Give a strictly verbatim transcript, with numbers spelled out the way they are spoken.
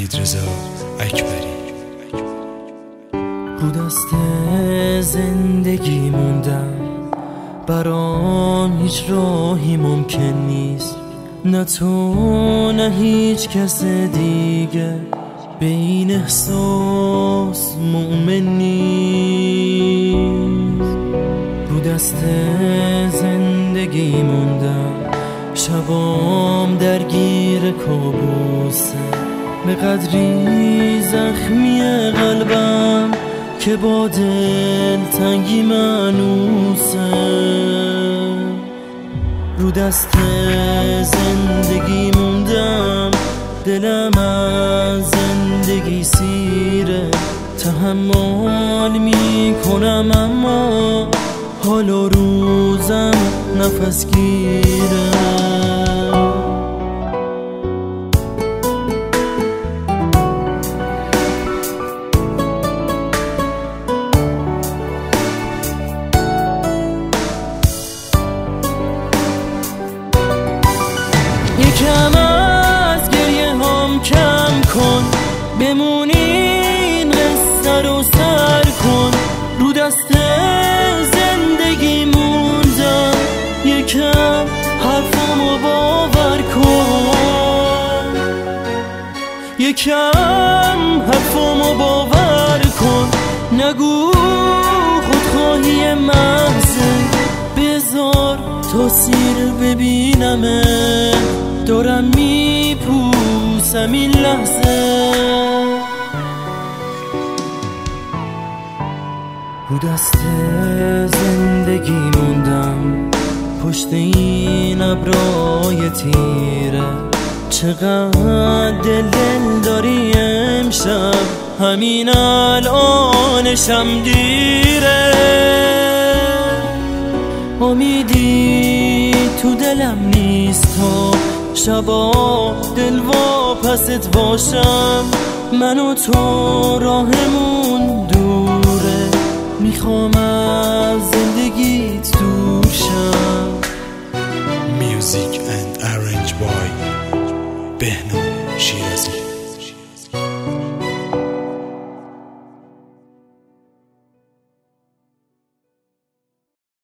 حمیدرضا اکبری. رو دست زندگی موندم، برام هیچ راهی ممکن نیست، نه تو نه هیچ کس دیگه به این احساس مؤمن نیست. رو دست زندگی موندم، شبام درگیر کابوسه، به قدری زخمی قلبم که با دل تنگی منوسه. رو دست زندگی موندم، دلم از زندگی سیره، تحمل میکنم اما حال و روزم نفس گیره. یکم از گریه هم کم کن، بمونین قصه رو سر کن. رو دست زندگی موندم، یکم حرفمو باور کن، یکم حرفمو باور کن. نگو خودخواهی محضه، بذار تا سیر ببینمه، دارم میپوسم این لحظه. رو دست زندگی موندم، پشت این ابرای تیره، چقدر دل دل داری امشب، همین الانشم دیره. امیدی تو دلم نیست تا شبا دل واپست باشم، من و تو راهمون دوره، میخوام از زندگیت